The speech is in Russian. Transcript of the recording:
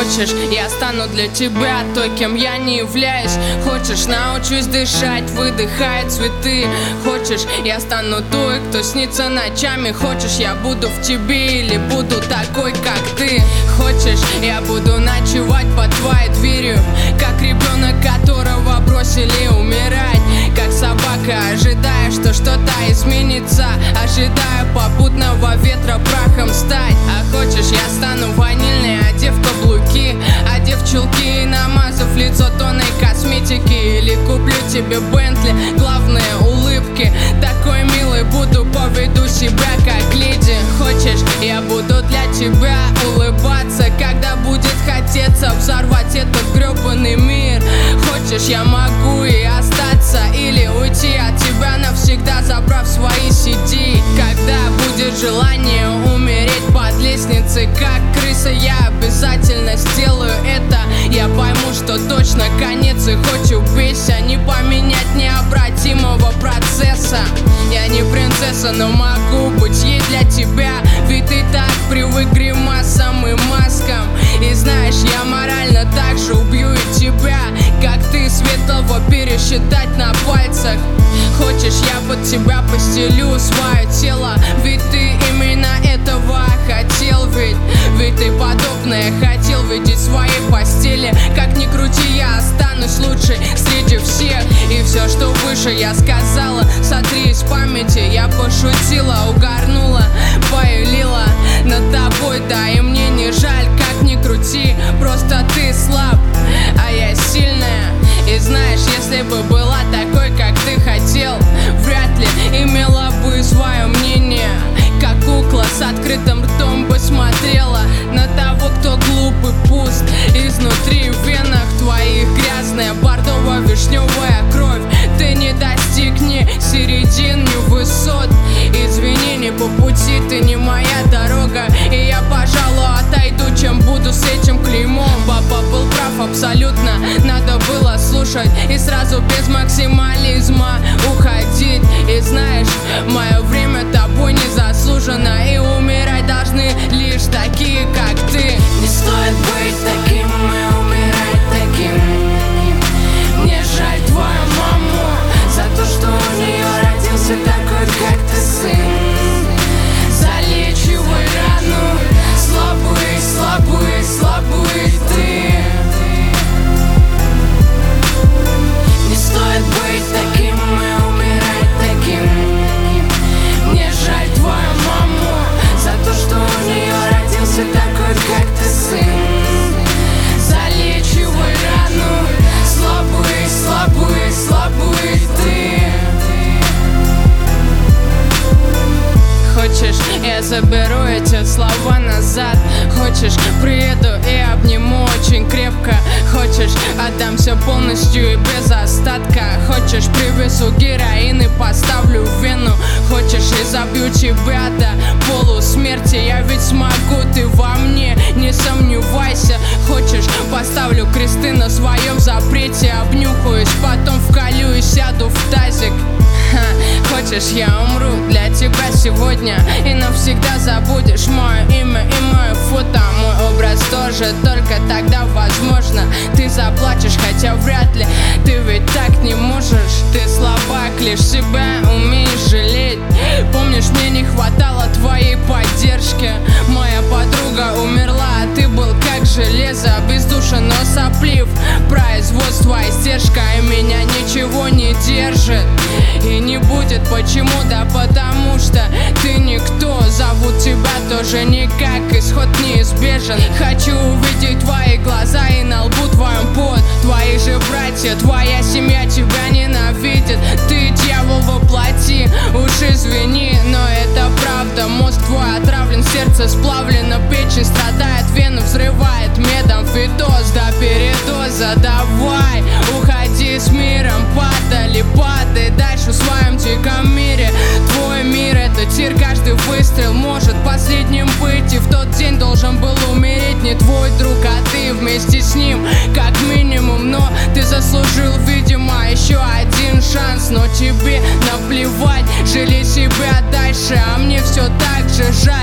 Хочешь, я стану для тебя той, кем я не являюсь. Хочешь, научусь дышать, выдыхая цветы. Хочешь, я стану той, кто снится ночами. Хочешь, я буду в тебе или буду такой, как ты. Хочешь, я буду ночевать под твоей дверью, как ребенок, которого бросили умирать, как собака, ожидая, что что-то изменится, ожидая попутного ветра прахом стать. А хочешь, я стану ванильной, одев каблуки, одев чулки и намазав лицо тонной косметики. Или куплю тебе Бентли, главное улыбки. Такой милый буду, поведу себя как леди. Хочешь, я буду для тебя улыбаться, когда будет хотеться взорвать этот гребаный мир. Хочешь, я могу и остаться, или уйти от тебя навсегда, забрав свои CD. Когда будет желание умереть под лестницей, как крыса, я обязательно сделаю это. Я пойму, что точно конец, и хоть убейся, не поменять необратимого процесса. Я не принцесса, но могу быть ей для тебя, ведь ты так привык к гримасам и маскам. И знаешь, я морально так же убью и тебя, как ты светлого пересчитать на пальцах. Хочешь, я под тебя постелю свое тело, ведь ты именно этого хотел. Ведь ты подобное хотел видеть в своей постели. Как ни крути, я останусь лучшей среди всех. И все, что выше, я сказала, сотри из памяти. Я пошутила, угорнула, поюлила над тобой, да и мне не жаль. Как ни крути, просто ты слаб, а я сильная. И знаешь, если бы была такой, как ты хотел, вряд ли имела бы свое мнение. Как кукла с открытым ртом бы смотрела на того, кто глуп и пуст. Изнутри в венах твоих грязная бордово-вишневая кровь. Ты не достигни середины высот. Извинений по пути, ты не моя дорога. И я, пожалуй, отойду, чем буду с этим клеймом. Папа был прав абсолютно, надо было слушать и сразу без максимализма уходить. И знаешь, мое время тобой не заслужено, и умирать должны лишь такие, как ты. Не стоит быть таким и умирать таким. Мне жаль твою маму за то, что у нее родился такой, как ты, сын. Залечивай рану, слабый, слабый, слабый ты. Не стоит быть таким и умирать таким. Мне жаль твою маму за то, что у нее родился такой, как ты, сын. Залечивай рану, слабый, слабый, слабый ты. Хочешь, я заберу эти слова назад. Хочешь, приеду и обниму очень крепко. Хочешь, отдамся полностью и без остатка. Хочешь, привезу героин и поставлю в вену. Хочешь, и забью тебя до полусмерти. Я ведь смогу, ты во мне, не сомневайся. Хочешь, поставлю кресты на своем запрете. Обнюхаюсь, потом вколю и сяду в тазик. Хочешь, я умру для тебя сегодня, и навсегда забудешь мое имя и мое фото. Мой образ тоже, только тогда возможно ты заплачешь, хотя вряд ли, ты ведь так не можешь. Ты слабак, лишь себя умеешь жалеть. Помнишь, мне не хватало твоей поддержки. Моя подруга умерла, а ты был как железо, бездушен, но соплив. Производство, издержка, и меня ничего не держит. И не будет почему, да потому что ты никто. Зовут тебя тоже никак, исход неизбежен. Хочу увидеть твои глаза и на лбу твоем пот. Твои же братья, твоя семья тебя ненавидит. Ты дьявол воплоти, уж извини, но это правда. Мозг твой отравлен, сердце сплавлено, печень страдает, вены взрывает медом фитоз до передоза. Давай, уходи с миром, падали, падай дальше в своем диком мире. Твой мир — это тир, каждый выстрел может последним быть. И в тот день должен был умереть не твой друг, а ты вместе с ним, как минимум. Но ты заслужил, видимо, еще один шанс. Но тебе наплевать, жили себя дальше, а мне все так же жаль.